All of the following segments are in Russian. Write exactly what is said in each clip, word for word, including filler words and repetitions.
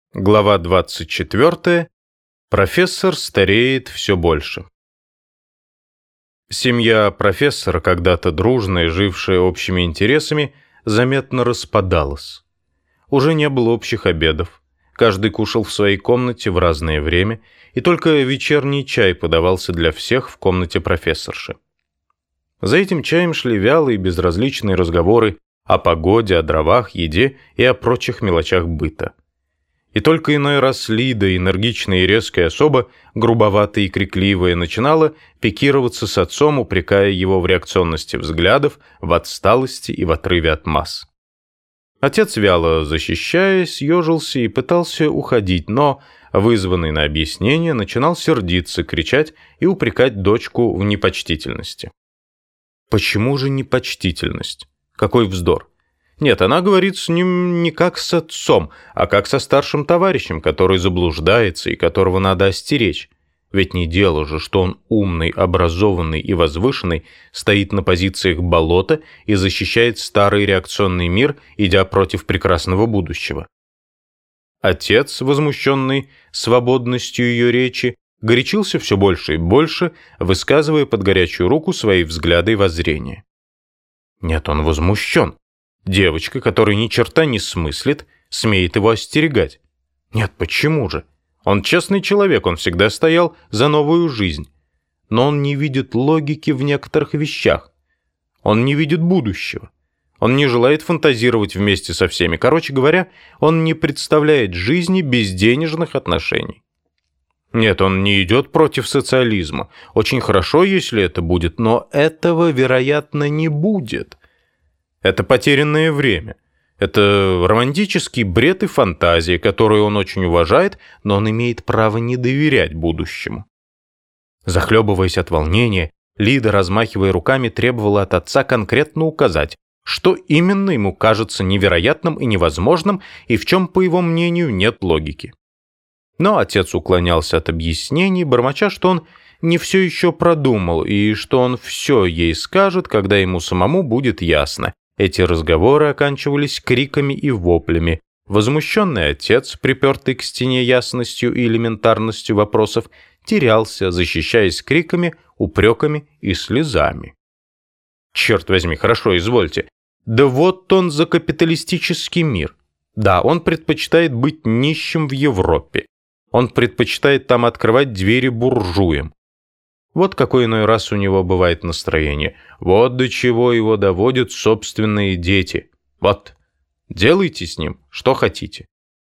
Глава двадцать четвёртая. Профессор стареет все больше. Семья профессора, когда-то дружная, жившая общими интересами, заметно распадалась. Уже не было общих обедов. Каждый кушал в своей комнате в разное время, и только вечерний чай подавался для всех в комнате профессорши. За этим чаем шли вялые безразличные разговоры о погоде, о дровах, еде и о прочих мелочах быта. И только иной раз Лида, энергичная и резкая особа, грубоватая и крикливая, начинала пикироваться с отцом, упрекая его в реакционности взглядов, в отсталости и в отрыве от масс. Отец, вяло защищаясь, ежился и пытался уходить, но, вызванный на объяснение, начинал сердиться, кричать и упрекать дочку в непочтительности. Почему же непочтительность? Какой вздор! Нет, она говорит с ним не как с отцом, а как со старшим товарищем, который заблуждается и которого надо остеречь. Ведь не дело же, что он умный, образованный и возвышенный, стоит на позициях болота и защищает старый реакционный мир, идя против прекрасного будущего. Отец, возмущенный свободностью ее речи, горячился все больше и больше, высказывая под горячую руку свои взгляды и воззрения. Нет, он возмущен. Девочка, которая ни черта не смыслит, смеет его остерегать. Нет, почему же? Он честный человек, он всегда стоял за новую жизнь. Но он не видит логики в некоторых вещах. Он не видит будущего. Он не желает фантазировать вместе со всеми. Короче говоря, он не представляет жизни без денежных отношений. Нет, он не идет против социализма. Очень хорошо, если это будет, но этого, вероятно, не будет. Это потерянное время. Это романтический бред и фантазия, которую он очень уважает, но он имеет право не доверять будущему. Захлебываясь от волнения, Лида, размахивая руками, требовала от отца конкретно указать, что именно ему кажется невероятным и невозможным, и в чем, по его мнению, нет логики. Но отец уклонялся от объяснений, бормоча, что он не все еще продумал, и что он все ей скажет, когда ему самому будет ясно. Эти разговоры оканчивались криками и воплями. Возмущенный отец, припертый к стене ясностью и элементарностью вопросов, терялся, защищаясь криками, упреками и слезами. Черт возьми, хорошо, извольте. Да вот он за капиталистический мир. Да, он предпочитает быть нищим в Европе. Он предпочитает там открывать двери буржуям. Вот какой иной раз у него бывает настроение. Вот до чего его доводят собственные дети. Вот, делайте с ним, что хотите.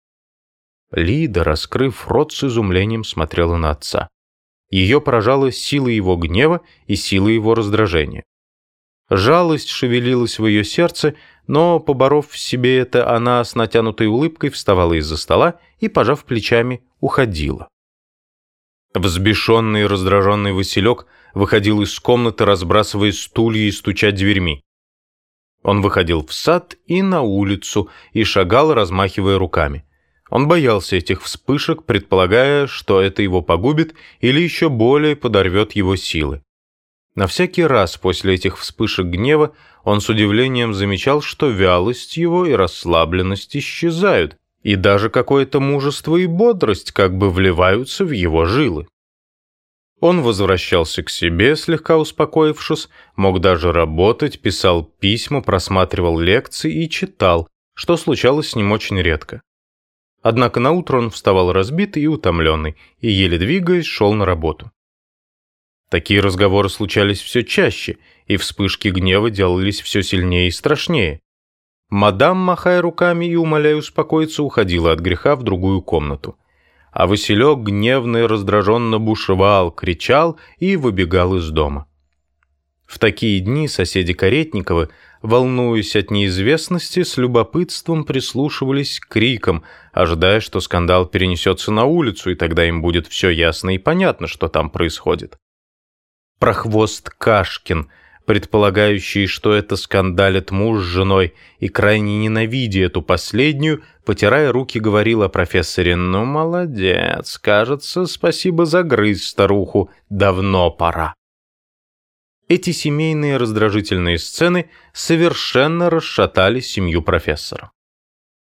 Лида, раскрыв рот, с изумлением смотрела на отца. Ее поражала сила его гнева и сила его раздражения. Жалость шевелилась в ее сердце, но, поборов в себе это, она с натянутой улыбкой вставала из-за стола и, пожав плечами, уходила. Взбешенный и раздраженный Василек выходил из комнаты, разбрасывая стулья и стуча дверьми. Он выходил в сад и на улицу и шагал, размахивая руками. Он боялся этих вспышек, предполагая, что это его погубит или еще более подорвет его силы. На всякий раз после этих вспышек гнева он с удивлением замечал, что вялость его и расслабленность исчезают, и даже какое-то мужество и бодрость как бы вливаются в его жилы. Он возвращался к себе, слегка успокоившись, мог даже работать, писал письма, просматривал лекции и читал, что случалось с ним очень редко. Однако наутро он вставал разбитый и утомленный, и, еле двигаясь, шел на работу. Такие разговоры случались все чаще, и вспышки гнева делались все сильнее и страшнее. Мадам, махая руками и умоляя успокоиться, уходила от греха в другую комнату. А Василек гневно и раздраженно бушевал, кричал и выбегал из дома. В такие дни соседи Каретниковы, волнуясь от неизвестности, с любопытством прислушивались к крикам, ожидая, что скандал перенесется на улицу, и тогда им будет все ясно и понятно, что там происходит. Прохвост Кашкин, предполагающий, что это скандалит муж с женой, и крайне ненавидя эту последнюю, потирая руки, говорил о профессоре: «Ну, молодец, кажется, спасибо за грызть старуху, давно пора». Эти семейные раздражительные сцены совершенно расшатали семью профессора.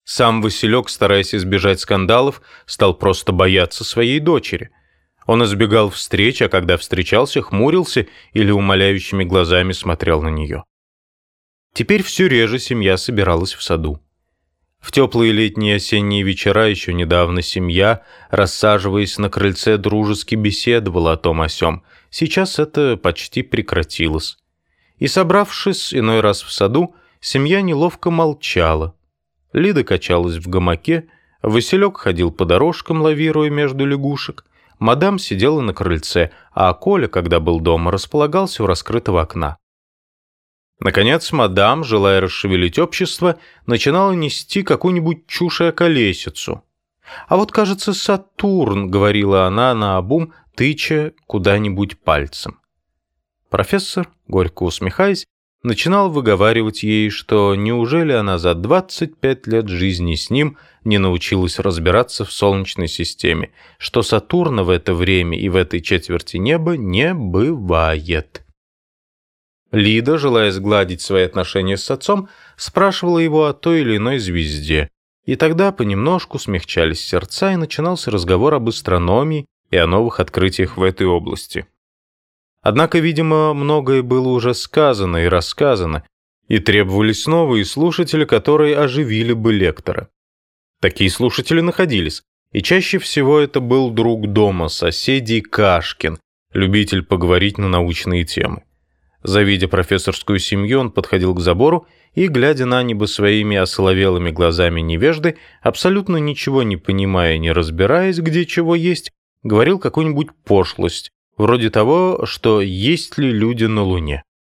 Сам Василек, стараясь избежать скандалов, стал просто бояться своей дочери. Он избегал встреч, а когда встречался, хмурился или умоляющими глазами смотрел на нее. Теперь все реже семья собиралась в саду. В теплые летние осенние вечера еще недавно семья, рассаживаясь на крыльце, дружески беседовала о том о сём. Сейчас это почти прекратилось. И, собравшись иной раз в саду, семья неловко молчала. Лида качалась в гамаке, Василек ходил по дорожкам, лавируя между лягушек, мадам сидела на крыльце, а Коля, когда был дома, располагался у раскрытого окна. Наконец, мадам, желая расшевелить общество, начинала нести какую-нибудь чушь и околесицу. «А вот, кажется, Сатурн», — говорила она наобум, тыча куда-нибудь пальцем. Профессор, горько усмехаясь, начинал выговаривать ей, что неужели она за двадцать пять лет жизни с ним не научилась разбираться в Солнечной системе, что Сатурна в это время и в этой четверти неба не бывает. Лида, желая сгладить свои отношения с отцом, спрашивала его о той или иной звезде, и тогда понемножку смягчались сердца, и начинался разговор об астрономии и о новых открытиях в этой области. Однако, видимо, многое было уже сказано и рассказано, и требовались новые слушатели, которые оживили бы лектора. Такие слушатели находились, и чаще всего это был друг дома соседей Кашкин, любитель поговорить на научные темы. Завидя профессорскую семью, он подходил к забору и, глядя на небо своими осоловелыми глазами невежды, абсолютно ничего не понимая и не разбираясь, где чего есть, говорил какую-нибудь пошлость, вроде того, что есть ли люди на Луне.